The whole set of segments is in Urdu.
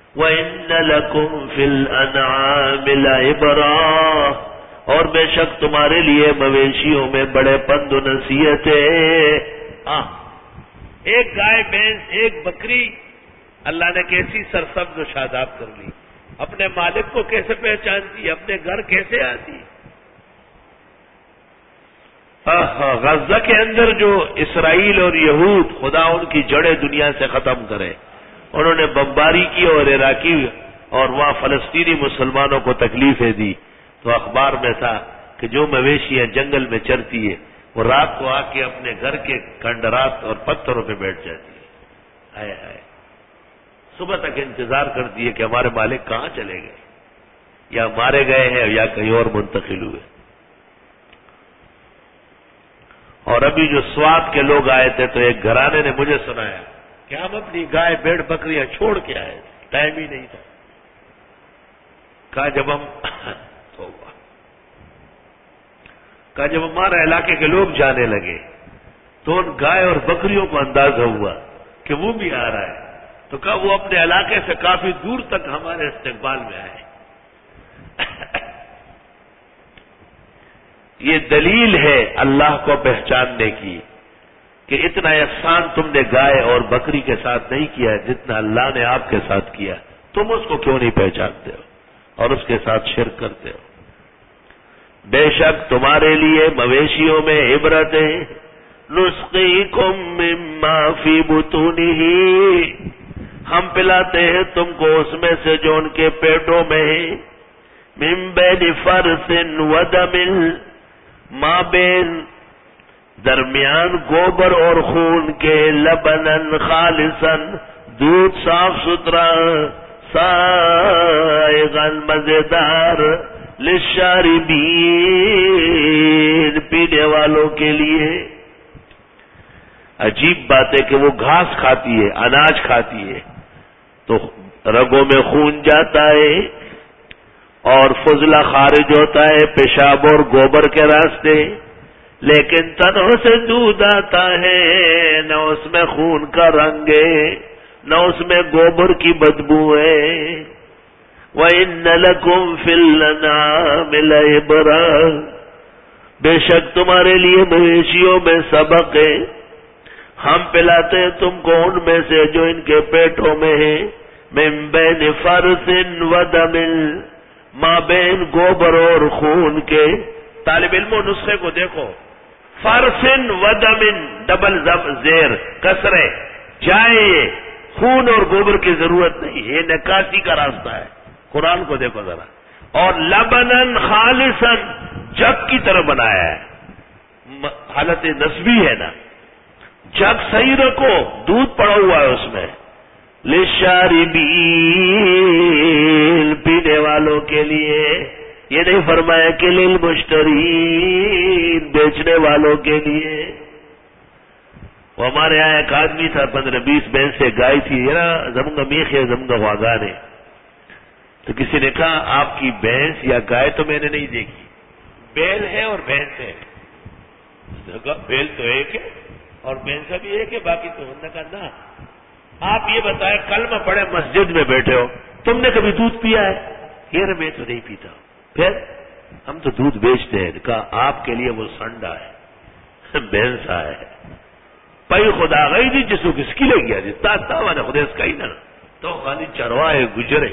وَإِنَّ لَكُمْ فِي الْأَنْعَامِ لَعِبْرَةً، اور بے شک تمہارے لیے مویشیوں میں بڑے پند و نصیحت ہے. ایک گائے بھینس ایک بکری اللہ نے کیسی سرسبز و شاداب کر لی. اپنے مالک کو کیسے پہچانتی، اپنے گھر کیسے آتی. غزہ کے اندر جو اسرائیل اور یہود، خدا ان کی جڑیں دنیا سے ختم کرے، انہوں نے بمباری کی اور عراقی اور وہاں فلسطینی مسلمانوں کو تکلیفیں دی. تو اخبار میں تھا کہ جو مویشیاں جنگل میں چرتی ہے وہ رات کو آ کے اپنے گھر کے کنڈرات اور پتھروں پہ بیٹھ جاتی ہے. آئے آئے صبح تک انتظار کرتی ہے کہ ہمارے مالک کہاں چلے گئے، یا مارے گئے ہیں یا کہیں اور منتقل ہوئے. اور ابھی جو سوات کے لوگ آئے تھے تو ایک گھرانے نے مجھے سنایا کہ ہم اپنی گائے بھیڑ بکریاں چھوڑ کے آئے، ٹائم ہی نہیں تھا. کہا جب ہمارے علاقے کے لوگ جانے لگے تو ان گائے اور بکریوں کو اندازہ ہوا کہ وہ بھی آ رہا ہے، تو کہا وہ اپنے علاقے سے کافی دور تک ہمارے استقبال میں آئے. یہ دلیل ہے اللہ کو پہچاننے کی کہ اتنا احسان تم نے گائے اور بکری کے ساتھ نہیں کیا جتنا اللہ نے آپ کے ساتھ کیا. تم اس کو کیوں نہیں پہچانتے ہو اور اس کے ساتھ شرک کرتے ہو. بے شک تمہارے لیے مویشیوں میں عبرت ہے. نسقیکم مما فی بطونہ، ہم پلاتے ہیں تم کو اس میں سے جو ان کے پیٹوں میں ہے. من بین فرث ودم، ماں بین درمیان گوبر اور خون کے، لبنن خالصا دودھ صاف ستھرا، سائغن مزیدار، للشاربین پینے والوں کے لیے. عجیب بات ہے کہ وہ گھاس کھاتی ہے، اناج کھاتی ہے تو رگوں میں خون جاتا ہے اور فضلہ خارج ہوتا ہے پیشاب اور گوبر کے راستے، لیکن تنوں سے دودھ آتا ہے، نہ اس میں خون کا رنگ ہے نہ اس میں گوبر کی بدبو ہے. وَإِنَّ لَكُمْ فِي الْأَنْعَامِ لَعِبْرَةً، بے شک تمہارے لیے مویشیوں میں سبق ہے. ہم پلاتے ہیں تم کو ان میں سے جو ان کے پیٹوں میں ہے. من بین فرث ودم، ماں بین گوبر اور خون کے. طالب علموں نسخے کو دیکھو، فرث ودم ڈبل زیر کسرے جائے، خون اور گوبر کی ضرورت نہیں، یہ نکاسی کا راستہ ہے. قرآن کو دیکھو ذرا. اور لبنن خالصا، جگ کی طرح بنایا ہے، حالت نسبی ہے نا. جگ صحیح رکھو، دودھ پڑا ہوا ہے اس میں. للشاربین، پینے والوں کے لیے. یہ نہیں فرمایا کہ للمشترین، بیچنے والوں کے لیے. وہ ہمارے یہاں ایک آدمی تھا، 15-20 بھینسیں گائے تھی، نا زمگا میخ ہے زمگا واگانے. تو کسی نے کہا آپ کی بھینس یا گائے تو میں نے نہیں دیکھی، بیل ہے اور بھینس ہے. بیل تو ایک ہے اور بھینسا بھی ایک ہے، باقی تو انہوں نے کہا نا. آپ یہ بتائیں کلمہ پڑھے مسجد میں بیٹھے ہو، تم نے کبھی دودھ پیا ہے؟ یہ میں تو نہیں پیتا. پھر ہم تو دودھ بیچتے ہیں. کہا آپ کے لیے وہ سنڈا ہے، بھینسا ہے. پئی خدا گئی دی جسو کس کی لے گیا جی تا نے خدا اس کا ہی نہ تو خالی چروائے گجرے.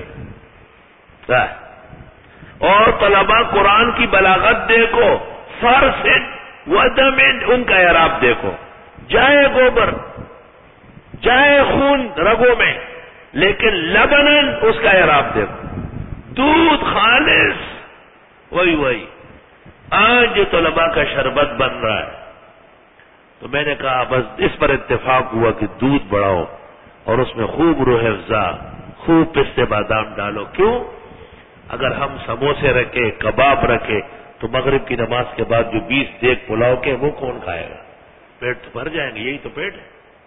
اور طلباء قرآن کی بلاغت دیکھو، فرث ودم ان کا اعراب دیکھو. جائے گوبر، جائے خون رگوں میں، لیکن لبنن اس کا اعراب دیکھو، دودھ خالص. وہی آج طلباء کا شربت بن رہا ہے. تو میں نے کہا بس اس پر اتفاق ہوا کہ دودھ بڑھاؤ اور اس میں خوب روح افزا، خوب پستے بادام ڈالو. کیوں؟ اگر ہم سموسے رکھے، کباب رکھے تو مغرب کی نماز کے بعد جو 20 دیگ پلاؤ کے وہ کون کھائے گا؟ پیٹ تو بھر جائیں گے، یہی تو پیٹ ہے.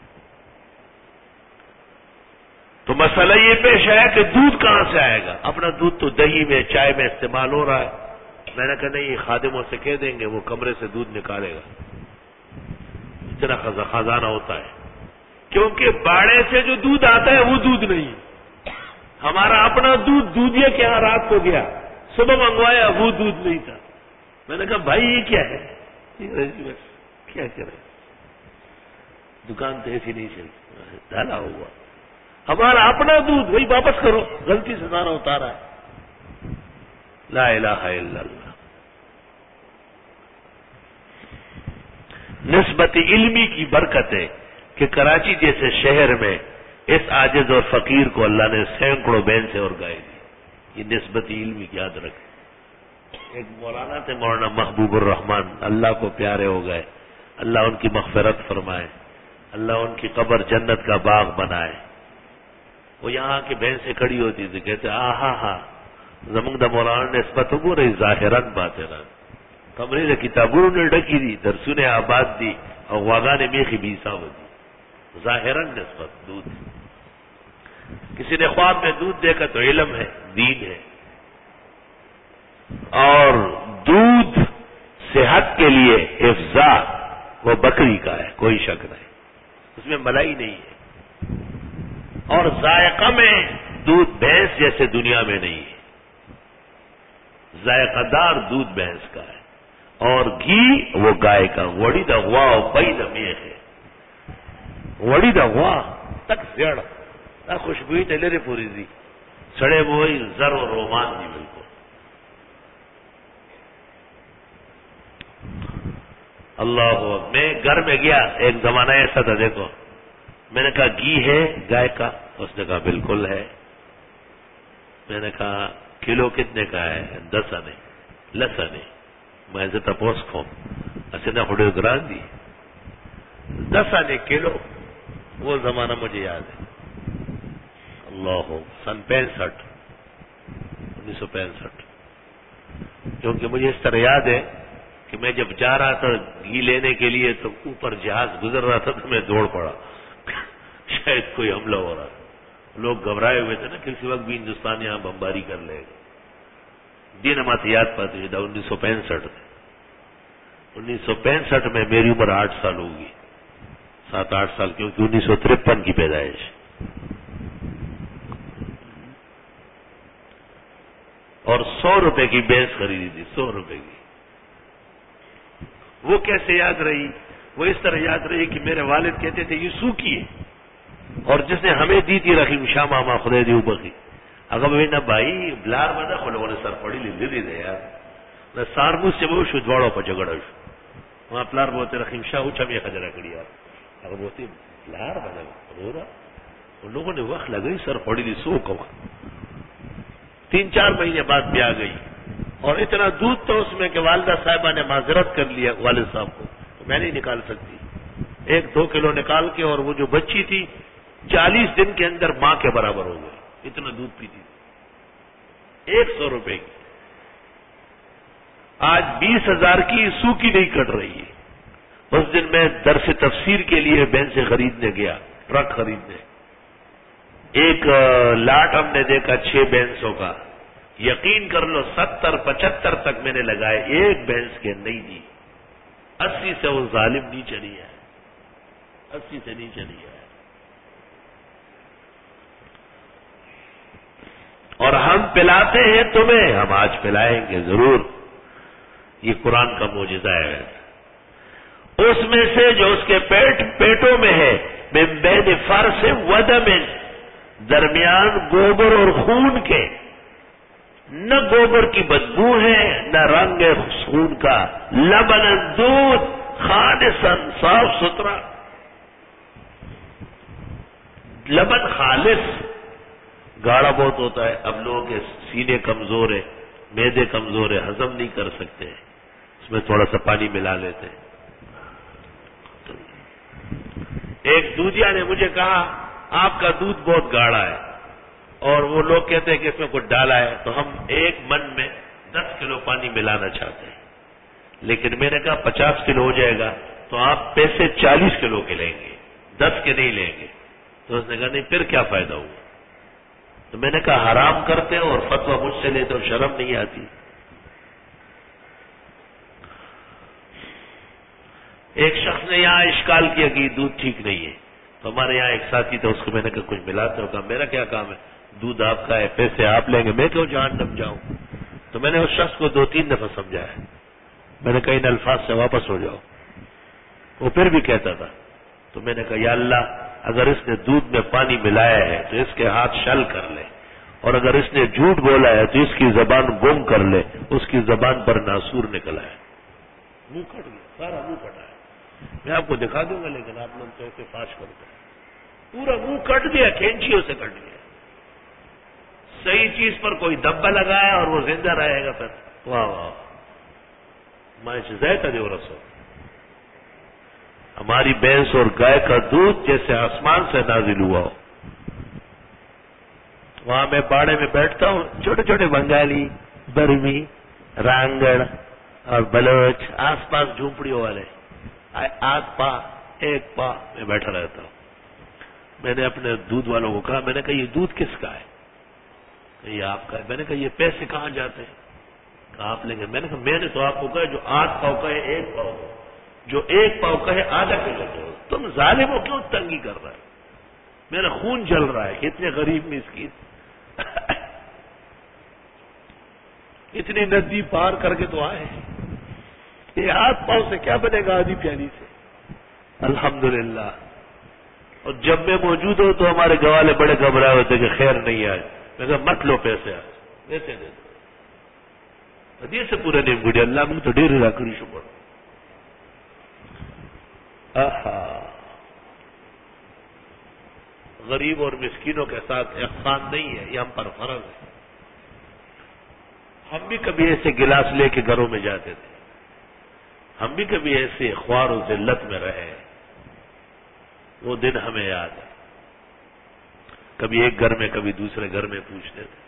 تو مسئلہ یہ پیش آیا کہ دودھ کہاں سے آئے گا؟ اپنا دودھ تو دہی میں چائے میں استعمال ہو رہا ہے. میں نے کہا نہیں، خادموں سے کہہ دیں گے وہ کمرے سے دودھ نکالے گا. اتنا خزانہ ہوتا ہے، کیونکہ باڑے سے جو دودھ آتا ہے وہ دودھ نہیں. ہمارا اپنا دودھ دودھیے کے یہاں رات کو گیا، صبح منگوایا وہ دودھ نہیں تھا. میں نے کہا بھائی یہ کیا ہے؟ کیا کرے، دکان تو ایسی نہیں چلی، ڈالا ہوا ہمارا اپنا دودھ، وہی واپس کرو، غلطی سے سارا اتارا ہے. لا الہ الا اللہ. نسبت علمی کی برکت ہے کہ کراچی جیسے شہر میں اس عاجز اور فقیر کو اللہ نے سینکڑوں بھینسیں اور گائے دی. یہ نسبت علمی کی یاد رکھے. ایک مولانا تھے، مولانا محبوب الرحمان، اللہ کو پیارے ہو گئے، اللہ ان کی مغفرت فرمائے، اللہ ان کی قبر جنت کا باغ بنائے. وہ یہاں کی بھینسیں کھڑی ہوتی تھی، کہتے ہاں زمنگ دا مولانا نسبت ہو رہی ظاہران باطنان کمرے نے کتابوں نے ڈکی دی، درسوں نے آباد دی، اور واگا نے میخی بیسا ہو دی. ظاہران نسبت دودھ. کسی نے خواب میں دودھ دیکھا تو علم ہے، دین ہے. اور دودھ صحت کے لیے افزا وہ بکری کا ہے، کوئی شک نہیں، اس میں ملائی نہیں ہے. اور ذائقہ میں دودھ بھینس جیسے دنیا میں نہیں ہے. ذائقہ دار دودھ بھینس کا ہے، اور گھی وہ گائے کا. وڑی دا غوا بئی دا میخ ہے، وڑی دا غوا تک زیڑ دا خوشبوئی ٹیلے پوری دی سڑے وہی زر و رومان دی. بالکل اللہ. میں گھر میں گیا، ایک زمانہ ایسا تھا، دیکھو میں نے کہا گھی ہے گائے کا؟ اس نے کہا بالکل ہے. میں نے کہا کلو کتنے کا ہے؟ 10 آنے. لس آنے. میں سے تپوس کھوں ایسے نہ خڑے گران دی 10 آنے کلو. وہ زمانہ مجھے یاد ہے. اللہ سن 65 1965. کیونکہ مجھے اس طرح یاد ہے کہ میں جب جا رہا تھا گھی لینے کے لیے تو اوپر جہاز گزر رہا تھا تو میں دوڑ پڑا شاید کوئی حملہ ہو رہا تھا. لوگ گھبرائے ہوئے تھے نا، کسی وقت بھی ہندوستان یہاں بمباری کر لے گا. دن ہمارے یاد پاتے 1965 میں. 1965 میں میری عمر 8 سال ہوگی، 7-8 سال، کیونکہ 1953 کی پیدائش. اور 100 روپے کی بھینس خریدی تھی، 100 روپے کی. وہ کیسے یاد رہی؟ وہ اس طرح یاد رہی کہ میرے والد کہتے تھے یہ سوکھی ہے، اور جس نے ہمیں دی تھی رحیم شاہ ماما خدے دی اوبکی. اگر میں نہ بھائی بلار میں نہ کھولو نے سر پڑی لی دی دے یار نہ ساربوس سے وہ شو جوڑو پہ جگڑا شو وہاں پلار بولتے رحیم شاہ اچھا میں خجرہ کری یار. اگر بولتے بلار بنا رو رہا ان لوگوں نے وقت لگئی سر پڑی لی سو کما. 3-4 مہینے بعد بھی آ گئی، اور اتنا دودھ تو اس میں کہ والدہ صاحبہ نے معذرت کر لیا والد صاحب کو، میں نہیں نکال سکتی. 1-2 کلو نکال کے، اور وہ جو بچی تھی 40 دن کے اندر ماں کے برابر ہو گئی، اتنا دودھ پیتی تھی. 100 روپے کی. آج 20,000 کی سوکھی نہیں کٹ رہی ہے. اس دن میں درس تفسیر کے لیے بھینسیں خریدنے گیا، ٹرک خریدنے. ایک لاٹ ہم نے دیکھا 6 بھینسوں کا. یقین کر لو 70-75 تک میں نے لگائے، ایک بھینس کے نہیں دی. 80 سے وہ ظالم نہیں چلی ہے، 80 سے نہیں چلی ہے. اور ہم پلاتے ہیں تمہیں، ہم آج پلائیں گے ضرور. یہ قرآن کا معجزہ ہے. اس میں سے جو اس کے پیٹوں میں ہے، من بین فرث ودم، درمیان گوبر اور خون کے. نہ گوبر کی بدبو ہے نہ رنگ ہے خون کا. لبن دودھ خالصا، صاف ستھرا لبن خالص. گاڑا بہت ہوتا ہے، اب لوگوں کے سینے کمزور ہے، معدے کمزور ہے، ہضم نہیں کر سکتے، اس میں تھوڑا سا پانی ملا لیتے. ایک دودھیا نے مجھے کہا آپ کا دودھ بہت گاڑا ہے، اور وہ لوگ کہتے ہیں کہ اس میں کچھ ڈالا ہے، تو ہم ایک من میں 10 کلو پانی ملانا چاہتے ہیں. لیکن میں نے کہا 50 کلو ہو جائے گا تو آپ پیسے 40 کلو کے لیں گے، 10 کے نہیں لیں گے. تو اس نے کہا نہیں پھر کیا فائدہ ہوا. تو میں نے کہا حرام کرتے ہو اور فتویٰ مجھ سے لیتے ہو، شرم نہیں آتی. ایک شخص نے یہاں اشکال کیا کہ دودھ ٹھیک نہیں ہے، تو ہمارے یہاں ایک ساتھی تھا، اس کو میں نے کہا کچھ ملاتے ہو؟ کہا میرا کیا کام ہے. دودھ آپ کا ہے، پیسے آپ لیں گے، میں کیوں جہنم جاؤں؟ تو میں نے اس شخص کو 2-3 دفعہ سمجھایا، میں نے کہا ان الفاظ سے واپس ہو جاؤ. وہ پھر بھی کہتا تھا. تو میں نے کہا یا اللہ اگر اس نے دودھ میں پانی ملایا ہے تو اس کے ہاتھ شل کر لے، اور اگر اس نے جھوٹ بولا ہے تو اس کی زبان گم کر لے، اس کی زبان پر ناسور نکلا ہے. منہ کٹ گیا، سارا منہ کٹا ہے. میں آپ کو دکھا دوں گا لیکن آپ لوگ تو ایسے فاش کرتے ہیں. پورا منہ کٹ گیا، کینچیوں سے کٹ گیا. صحیح چیز پر کوئی دبا لگایا اور وہ زندہ رہے گا. پھر واہ واہ میں زیادہ دے رسو. ہماری بھینس اور گائے کا دودھ جیسے آسمان سے نازل ہوا ہو. وہاں میں باڑے میں بیٹھتا ہوں، چھوٹے چھوٹے بنگالی، برمی، رانگڑ اور بلوچ آس پاس جھونپڑیوں والے، آدھ پا ایک پا میں بیٹھا رہتا ہوں. میں نے اپنے دودھ والوں کو کہا، میں نے کہا یہ دودھ کس کا ہے؟ کہ یہ آپ کا ہے. میں نے کہا یہ پیسے کہاں جاتے ہیں؟ کہا آپ لیں گے. میں نے کہا میں نے تو آپ کو کہا جو آدھ پاؤ کا ہے 1 پاؤ، جو 1 پاؤ کا ہے آدھا کلو دو. تم ظالم ہو، کیوں تنگی کر رہا ہے؟ میرا خون جل رہا ہے کہ اتنے غریب مسکین اتنی ندی پار کر کے تو آئے. یہ ہاتھ پاؤں سے کیا بنے گا آدھی پیالی سے؟ الحمدللہ. اور جب میں موجود ہوں تو ہمارے گوالے بڑے گھبرائے ہوتے کہ خیر نہیں آئے. میں کہا مت لو پیسے، آج پیسے دے دو. حدیث سے پورے نہیں گڑی اللہ میں تو ڈیر راکڑی شکر. غریب اور مسکینوں کے ساتھ احسان نہیں ہے، یہ ہم پر فرض ہے. ہم بھی کبھی ایسے گلاس لے کے گھروں میں جاتے تھے، ہم بھی کبھی ایسے خوار و ذلت میں رہے. وہ دن ہمیں یاد ہے. کبھی ایک گھر میں کبھی دوسرے گھر میں پوچھتے تھے.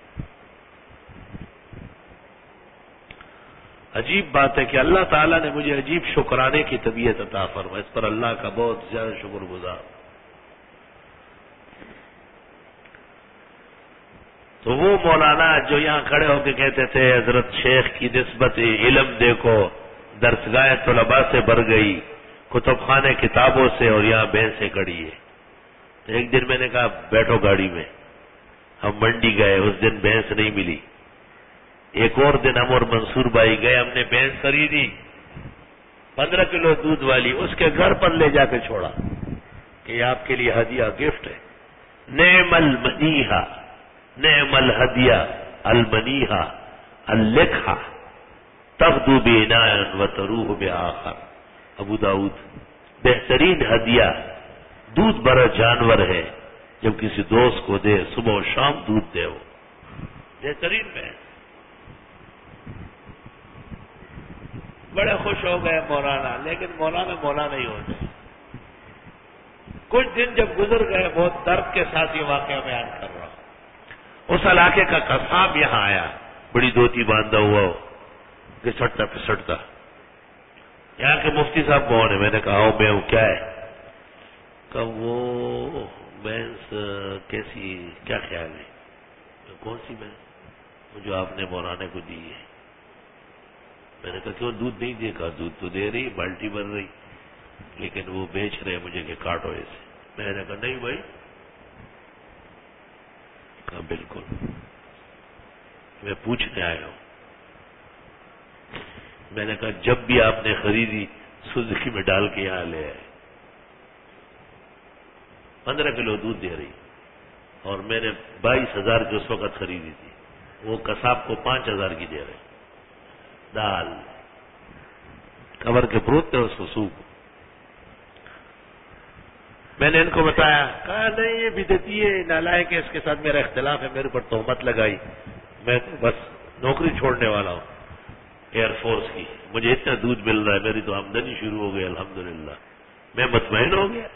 عجیب بات ہے کہ اللہ تعالیٰ نے مجھے عجیب شکرانے کی طبیعت عطا فرمائی. اس پر اللہ کا بہت زیادہ شکر گزار. تو وہ مولانا جو یہاں کھڑے ہو کے کہتے تھے حضرت شیخ کی نسبت علم دیکھو، درسگاہ طلباء سے بھر گئی، کتب خانے کتابوں سے، اور یہاں بھینسیں کھڑی ہے. تو ایک دن میں نے کہا بیٹھو گاڑی میں. ہم منڈی گئے، اس دن بھینس نہیں ملی. ایک اور دن ہم اور منصور بھائی گئے، ہم نے بھینس خریدی 15 کلو دودھ والی. اس کے گھر پر لے جا کے چھوڑا کہ یہ آپ کے لیے ہدیہ، گفٹ ہے. نعم المنیحہ، نعم الہدیہ المنیحہ اللکھا تغدو بعناء وتروح بآخر. ابو داؤد. بہترین ہدیہ دودھ بھرا جانور ہے، جب کسی دوست کو دے صبح و شام دودھ دے. وہ بہترین میں بڑے خوش ہو گئے مولانا. لیکن مولانا ہی ہوتے. کچھ دن جب گزر گئے، بہت درد کے ساتھ یہ واقعہ بیان کر رہا ہوں. اس علاقے کا قصاب یہاں آیا، بڑی دھوتی باندھا ہوا ہو، گھسٹتا پھسٹتا. یہاں کے مفتی صاحب کون ہے؟ میں نے کہا آؤ میں ہوں. کیا ہے؟ کہ وہ بھینس کیسی، کیا خیال ہے؟ کون سی بھینس؟ وہ جو آپ نے مولانا کو دی ہے. میں نے کہا کیوں دودھ نہیں دے؟ کہا دودھ تو دے رہی، بالٹی بھر رہی، لیکن وہ بیچ رہے مجھے کہ کاٹو ایسے. میں نے کہا نہیں بھائی. کہا بالکل میں پوچھنے آیا ہوں. میں نے کہا جب بھی آپ نے خریدی سوزوکی میں ڈال کے یہاں لے آئے. 15 کلو دودھ دے رہی، اور میں نے 22,000 کی اس وقت خریدی تھی. وہ قصاب کو 5,000 کی دے رہے. دال کور کے پروت تھے اس کو سوکھ. میں نے ان کو بتایا، کہا نہیں یہ بدعتی ہے، نالائق ہے، اس کے ساتھ میرا اختلاف ہے. میرے پر تہمت لگائی. میں تو بس نوکری چھوڑنے والا ہوں ایئر فورس کی، مجھے اتنا دودھ مل رہا ہے، میری تو آمدنی شروع ہو گئی الحمدللہ. میں مطمئن ہو گیا.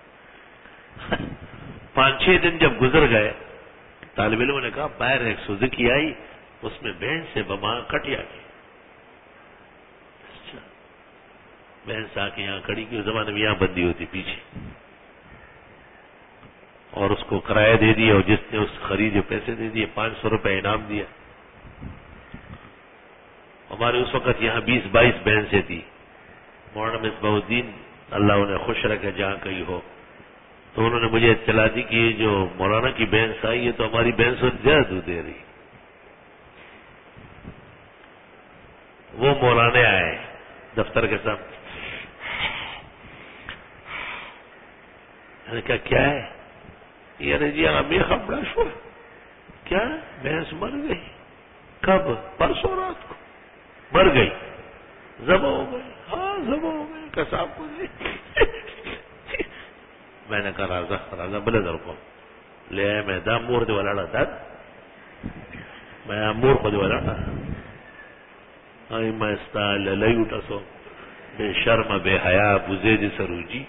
5-6 دن جب گزر گئے، طالب علموں نے کہا باہر ایک سوزوکی آئی، اس میں بھینس سے بما کٹیا کی. بھینس آ کے یہاں کھڑی کی. اس زمانے میں یہاں بندی ہوتی پیچھے، اور اس کو کرایہ دے دیا، اور جس نے اس خریدے پیسے دے دیے، 500 روپے انعام دیا. ہمارے اس وقت یہاں 20-22 بھینسیں تھی. مولانا مصباح الدین اللہ انہیں خوش رکھے جہاں کہیں ہو، تو انہوں نے مجھے اطلاع دی کہ یہ جو مولانا کی بینس آئی ہے تو ہماری بینس سے زیادہ دودھ دے رہی. وہ مولانا آئے دفتر کے سامنے. میں نے کہا کیا ہے؟ یہ جی ہمیں خبر شو کیا بھینس مر گئی. کب؟ پرسوں رات کو مر گئی. ذبح ہو گئی. ہاں ذبح ہو گئی. قصاب کو میں نے کہا راجا بلے در کو لے میں دا مور دے والا دا میں مور کو دے والا میں استا لئی اٹھا سو بے شرم بے حیا بزید سروجی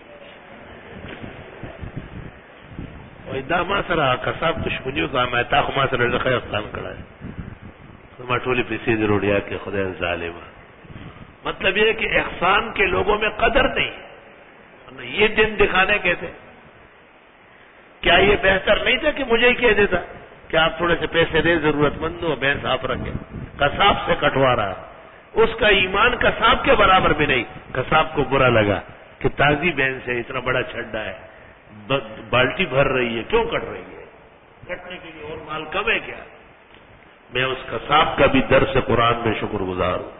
دا ما سره قصاب دشمنیو کا میں تا خو ما سره خیر اسلام کړه ما ټولې پیسې د روډیا کې خدای ظالما. مطلب یہ ہے کہ احسان کے لوگوں میں قدر نہیں. یہ دن دکھانے کے تھے. کیا یہ بہتر نہیں تھا کہ مجھے ہی کہہ دیتا کہ آپ تھوڑے سے پیسے دیں ضرورت مند ہو بہن صاف رکھے. قصاب سے کٹوا رہا. اس کا ایمان قصاب کے برابر بھی نہیں. قصاب کو برا لگا کہ تازی بہن سے اتنا بڑا چھڈا ہے بالٹی بھر رہی ہے کیوں کٹ رہی ہے؟ کٹنے کے لیے اور مال کم ہے کیا؟ میں اس قصاب کا بھی درس قرآن میں شکر گزار ہوں.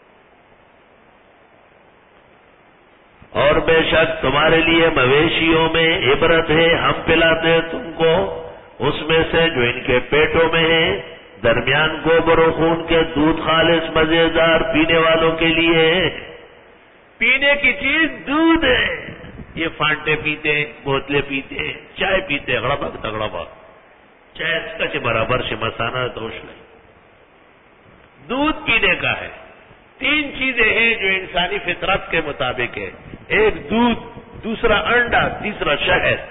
اور بے شک تمہارے لیے مویشیوں میں عبرت ہے. ہم پلاتے ہیں تم کو اس میں سے جو ان کے پیٹوں میں ہے درمیان گوبر و خون کے دودھ خالص مزیدار پینے والوں کے لیے. پینے کی چیز دودھ ہے. یہ فانٹے پیتے بوتلیں پیتے چائے پیتے غڑبک تگڑبک چائے اس کا چھ برابر سے مسانہ دوش نہیں. دودھ پینے کا ہے. 3 چیزیں ہیں جو انسانی فطرت کے مطابق ہے. ایک دودھ, دوسرا انڈا, تیسرا شہد.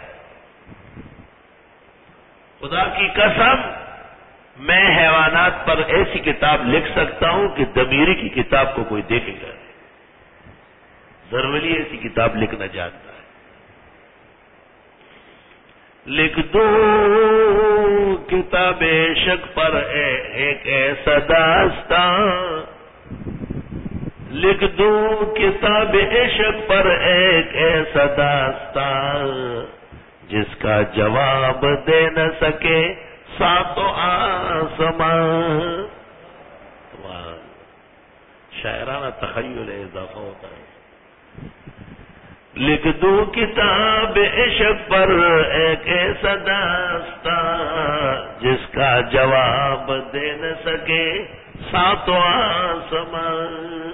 خدا کی قسم میں حیوانات پر ایسی کتاب لکھ سکتا ہوں کہ ضمیری کی کتاب کو کوئی دیکھے گا. ضروری ایسی کتاب لکھنا جانتا ہے. لکھ دو کتاب عشق پر ایک ایسا داستان. لکھ دو کتاب عشق پر ایک ایسا داستان جس کا جواب دے نہ سکے ساتوں آسمان. شاعرانہ تخیل اضافہ ہوتا ہے. لکھ دو کتاب عشق پر ایک ایسا داستان جس کا جواب دے نہ سکے ساتوں آسمان.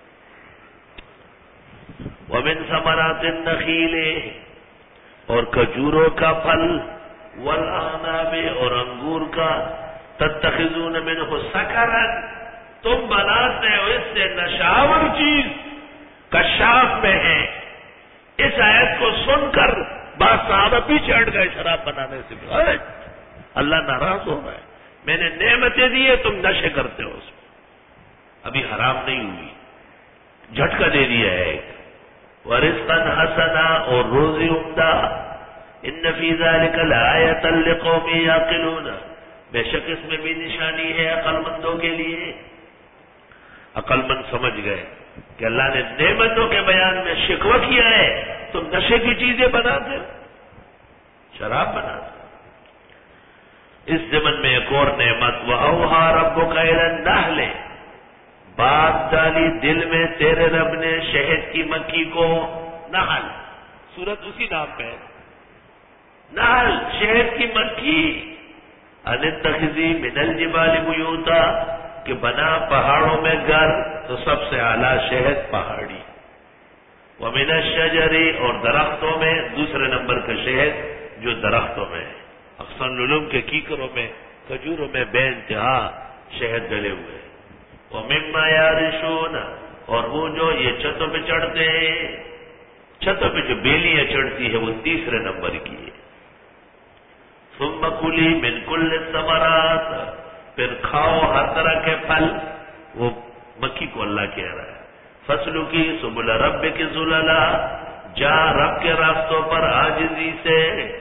ومن ثمرات النخیل اور کھجوروں کا پھل والاعناب اور انگور کا تتخذون منہ سکرا تم بناتے ہو اس سے نشاور چیز. کشاف میں ہے. اس آیت کو سن کر بعض صحابہ پیچھے ہٹ گئے شراب بنانے سے. اللہ ناراض ہو رہا ہے. میں نے نعمتیں دی ہے تم نشے کرتے ہو اس میں. ابھی حرام نہیں ہوئی جھٹکا دے دیا ہے. ورزقا حسنا اور روزی عمدہ. ان فی ذلک لآیۃ لقوم یعقلون بے شک اس میں بھی نشانی ہے عقل مندوں کے لیے. عقل مند سمجھ گئے کہ اللہ نے نعمتوں کے بیان میں شکوہ کیا ہے تم نشے کی چیزیں بناتے ہو شراب بناتے. اس زمن میں ایک اور نعمت وَأَوْحَىٰ رَبُّكَ إِلَى النَّحْلِ بات ڈالی دل میں تیرے رب نے شہد کی مکھی کو. نحل سورت اسی نام پہ ہے. نحل شہد کی مکھی. ان اتخذی من الجبال بیوتا کہ بنا پہاڑوں میں گھر تو سب سے اعلیٰ شہد پہاڑی. ومن الشجر اور درختوں میں دوسرے نمبر کا شہد جو درختوں میں ہے. اقسام العلوم کے کیکروں میں کھجوروں میں بے انتہا شہد ڈلے ہوئے. ومما یارشون اور وہ جو یہ چھتوں پہ چڑھتے ہیں چھتوں پہ جو بیلیاں چڑھتی ہے وہ تیسرے نمبر کی ہے. ثم کلی من کل الثمرات پھر کھاؤ ہر طرح کے پھل. وہ مکھی کو اللہ کہہ رہا ہے. فصلوں کی سبل رب کی ذللا جا رب کے راستوں پر عاجزی سے.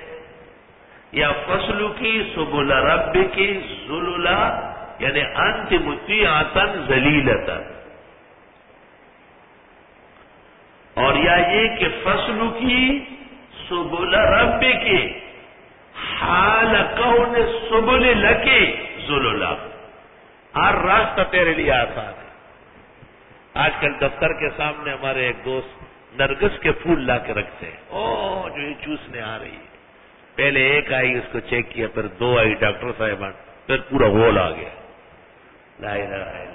یا فصلوں کی سبل رب کی ذللا یعنی انت مطیعتن ذلیلتن. اور یا یہ کہ فصلوں کی سبل ربک حال کون سبل لکی ذللا، ہر راستہ تیرے لیے آسان ہے. آج کل دفتر کے سامنے ہمارے ایک دوست نرگس کے پھول لا کے رکھتے ہیں، جو یہ چوسنے آ رہی ہے. پہلے ایک آئی، اس کو چیک کیا، پھر دو آئی ڈاکٹر صاحبان، پھر پورا ہول آ گیا. لا الہ الا اللہ.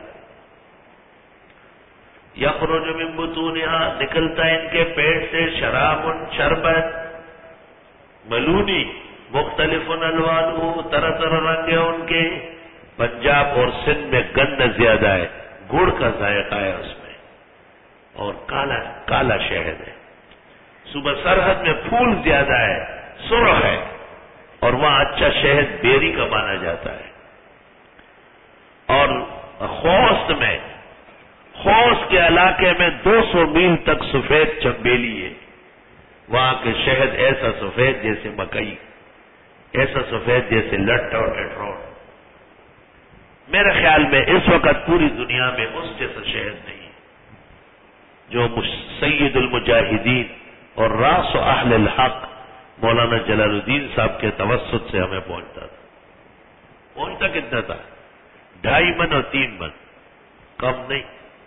یخرج من بطونها، نکلتا ہے ان کے پیٹ سے شراب شربت، ملونی مختلف الوانہ، طرح طرح رنگ ہے ان کے. پنجاب اور سندھ میں گند زیادہ ہے، گڑ کا ذائقہ ہے اس میں، اور کالا کالا شہد ہے. صوبہ سرحد میں پھول زیادہ ہے، سرخ ہے، اور وہاں اچھا شہد بیری کا مانا جاتا ہے. اور خوست میں، خوست کے علاقے میں 200 میل تک سفید چمبیلی ہے. وہاں کے شہد ایسا سفید جیسے مکئی، ایسا سفید جیسے لٹ اور اٹروٹ. میرے خیال میں اس وقت پوری دنیا میں اس جیسا شہد نہیں ہے جو سید المجاہدین اور راس و اہل الحق مولانا جلال الدین صاحب کے توسط سے ہمیں پہنچتا تھا. پہنچتا کتنا تھا؟ 2.5 من اور 3 من، کم نہیں.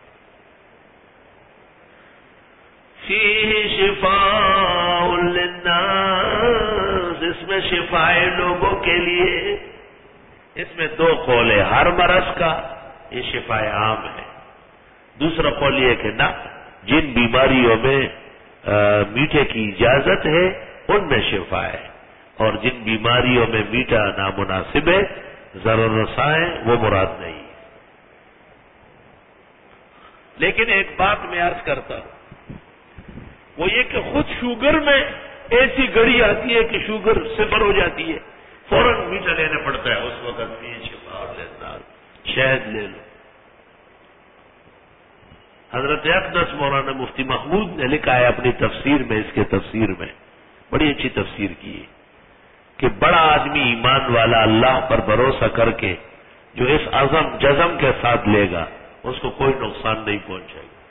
فیہ شفاء للناس، اس میں شفاء لوگوں کے لیے. اس میں 2 قول ہے، ہر مرض کا یہ شفاء عام ہے. دوسرا قول یہ کہ نہ، جن بیماریوں میں میٹھے کی اجازت ہے ان میں شفا ہے، اور جن بیماریوں میں میٹھا نامناسب ہے، ضرر رسائیں، وہ مراد نہیں. لیکن ایک بات میں عرض کرتا ہوں، وہ یہ کہ خود شوگر میں ایسی گڑی آتی ہے کہ شوگر صفر ہو جاتی ہے، فوراً میٹھا لینا پڑتا ہے. اس وقت بھی شفا لینا، شہد لے لو. حضرت اقدس مولانا مفتی محمود نے لکھا ہے اپنی تفسیر میں، اس کے تفسیر میں بڑی اچھی تفسیر کی ہے کہ بڑا آدمی ایمان والا اللہ پر بھروسہ کر کے جو اس عزم جزم کے ساتھ لے گا، اس کو کوئی نقصان نہیں پہنچے گا.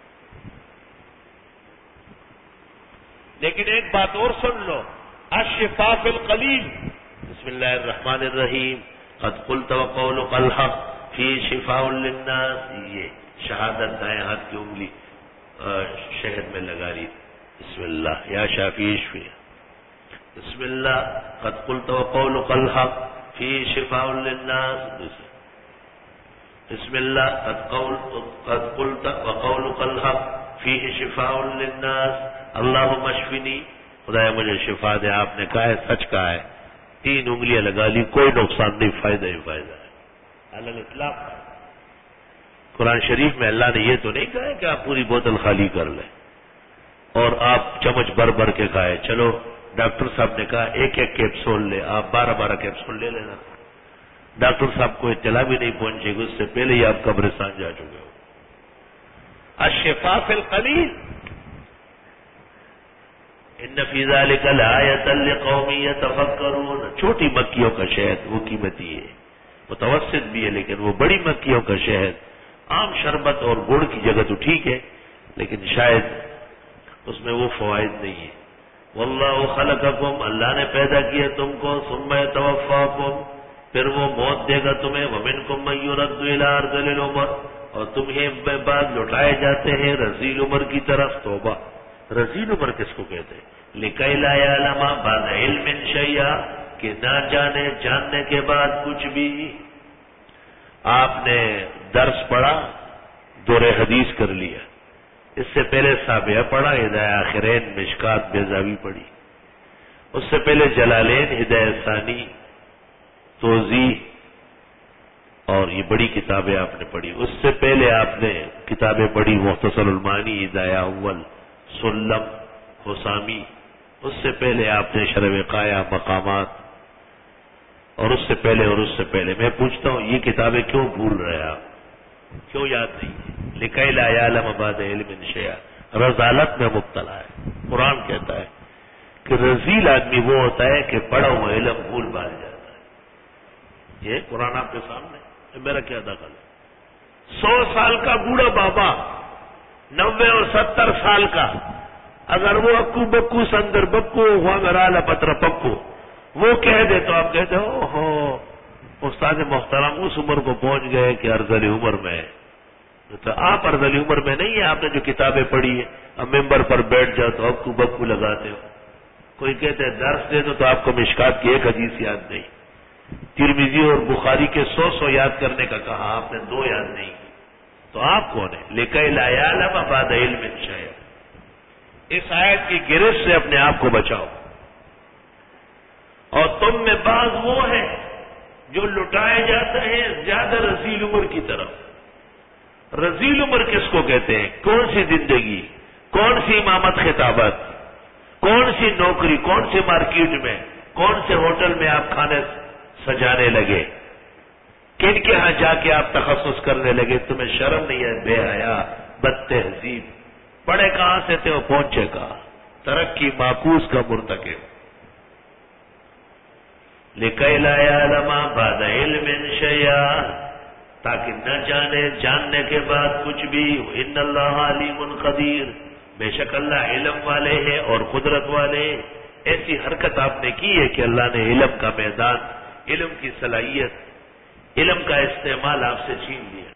لیکن ایک بات اور سن لو، الشفاء فی القلیل. بسم اللہ الرحمن الرحیم. قد قلت وقولک الحق فی شفاء للناس. یہ شہادت دائیں ہاتھ کی انگلی شہد میں لگا لی. بسم اللہ یا شافی اشفی. بسم اللہ. قد قلت وقولک الحق فی شفاء للناس. بسم اللہ. قد قلت وقولک الحق فیہ شفاء للناس. اللہم اشفنی، خدایا مجھے شفا دے. آپ نے کہا ہے، سچ کہا ہے. 3 انگلیاں لگا لی، کوئی نقصان نہیں، فائدہ ہی فائدہ ہے. الگ اطلاق قرآن شریف میں اللہ نے یہ تو نہیں کہا کہ آپ پوری بوتل خالی کر لیں اور آپ چمچ بھر بھر کے کھائے. چلو ڈاکٹر صاحب نے کہا 1-1 کیپسول لے، آپ 12-12 کیپسول لے لینا. ڈاکٹر صاحب کو اطلاع بھی نہیں پہنچے گی، اس سے پہلے ہی آپ قبرستان جا چکے ہو. الشفاء فی القلیل. ان فی ذلک لآیۃ لقوم یتفکرون. چھوٹی مکھیوں کا شہد وہ قیمتی ہے، متوسط بھی ہے، لیکن وہ بڑی مکھیوں کا شہد عام شربت اور گڑ کی جگہ تو ٹھیک ہے، لیکن شاید اس میں وہ فوائد نہیں ہے. واللہ خلقکم، اللہ نے پیدا کیا تم کو. ثم یتوفاکم، پھر وہ موت دے گا تمہیں. ومنکم من یرد الی ارذل العمر، اور تمہیں بعد لوٹائے جاتے ہیں رذیل عمر کی طرف. توبہ، رذیل عمر کس کو کہتے ہیں؟ لکی لا یعلم بعد علم شیئا، کہ نہ جانے جاننے کے بعد کچھ بھی. آپ نے درس پڑھا، دور حدیث کر لیا. اس سے پہلے سابعہ پڑھا، ہدایہ آخرین مشکات بیضاوی پڑھی. اس سے پہلے جلالین، ہدایہ ثانی، توضیح، اور یہ بڑی کتابیں آپ نے پڑھی. اس سے پہلے آپ نے کتابیں پڑھی مختصر المعانی، ہدایہ اول، سلم، حسامی. اس سے پہلے آپ نے شرح وقایہ، مقامات، اور اس سے پہلے اور اس سے پہلے. میں پوچھتا ہوں یہ کتابیں کیوں بھول رہے آپ؟ کیوں یاد نہیں؟ لکی لا یعلم بعد علم شیئا، رذالت میں مبتلا ہے. قرآن کہتا ہے کہ رذیل آدمی وہ ہوتا ہے کہ پڑھا ہوا علم بھول بھال جاتا ہے. یہ قرآن آپ کے سامنے، میرا کیا دخل ہے؟ 100 سال کا بوڑھا بابا، 90 اور 70 سال کا اگر وہ اکو بکو سندر بکو ہوا میرا پتر پکو وہ کہہ دے تو آپ کہتے ہو ہو استاد محترم اس عمر کو پہنچ گئے کہ ارذل عمر میں. تو آپ ارذل عمر میں نہیں ہے، آپ نے جو کتابیں پڑھی ہے، اب ممبر پر بیٹھ جاؤ تو اکو بکو لگاتے ہو. کوئی کہتے ہیں درس دے دو تو آپ کو مشکات کی ایک حدیث یاد نہیں. ترمذی اور بخاری کے 100 یاد کرنے کا کہا، آپ نے 2 یاد نہیں کی. تو آپ کون ہیں؟ لِكَيْ لَا يَعْلَمَ بَعْدَ عِلْمٍ شَيْئًا. اس آیت کی گرفت سے اپنے آپ کو بچاؤ. اور تم میں بعض وہ ہیں جو لٹائے جاتے ہیں زیادہ رذیل عمر کی طرف. رذیل عمر کس کو کہتے ہیں؟ کون سی زندگی، کون سی امامت خطابت، کون سی نوکری، کون سی مارکیٹ میں، کون سے ہوٹل میں آپ کھانے سجانے لگے، کن کے ہاں جا کے آپ تخصص کرنے لگے. تمہیں شرم نہیں ہے؟ بے حیا، بد تہذیب. پڑھے کہاں سے تھے، وہ پہنچے کہاں؟ ترقی معکوس کا مرتکب. لِكَيْ لَا يَعْلَمَ بَعْدَ عِلْمٍ شَيْئًا، تاکہ نہ جانے جاننے کے بعد کچھ بھی. ان اللہ علیم قدیر، بے شک اللہ علم والے ہیں اور قدرت والے. ایسی حرکت آپ نے کی ہے کہ اللہ نے علم کا میدان، علم کی صلاحیت، علم کا استعمال آپ سے چھین لیا.